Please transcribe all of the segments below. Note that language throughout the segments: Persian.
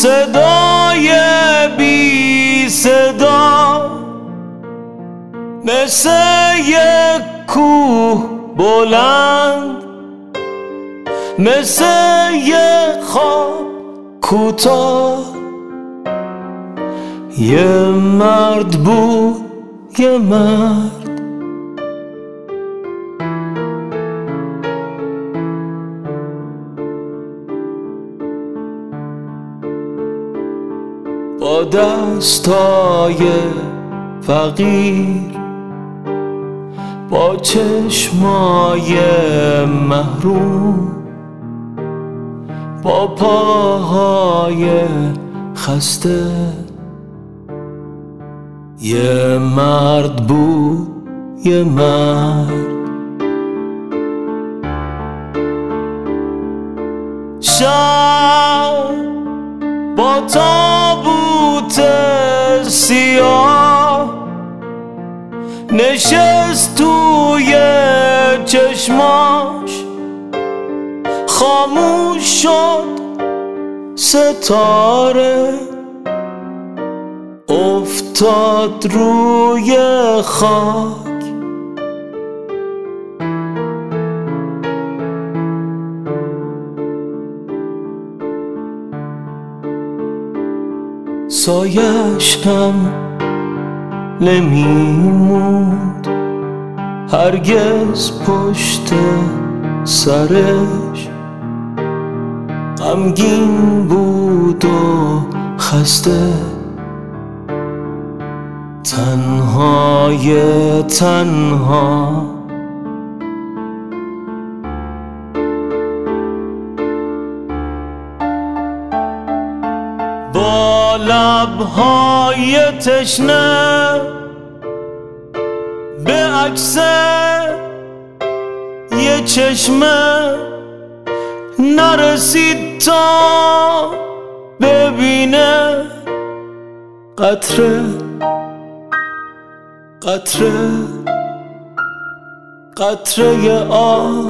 صدای بی صدا مثل یک کوه بلند، مثل یک خواب کوتاه. یه مرد بود، یه مرد، با دستای فقیر، با چشمای محروم، با پاهای خسته. یه مرد بود، یه مرد. شب با تابوت سیاه نشست توی چشماش، خاموش شد ستاره، افتاد روی خاک. سایش هم نمیموند هرگز پشت سرش، غمگین بود و خسته، تنهای تنها. با لبهای تشنه به عکس یه چشمه نرسید تا ببینه قطره قطره قطره آب،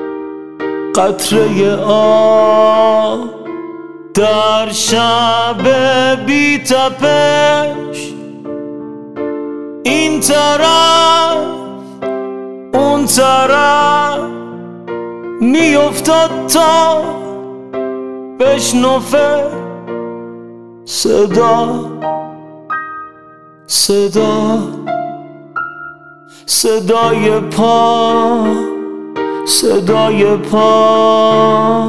قطره آب در شب بی تپش. این طرف اون طرف میافتاد تا بشنفه صدا صدا صدای پا، صدای پا.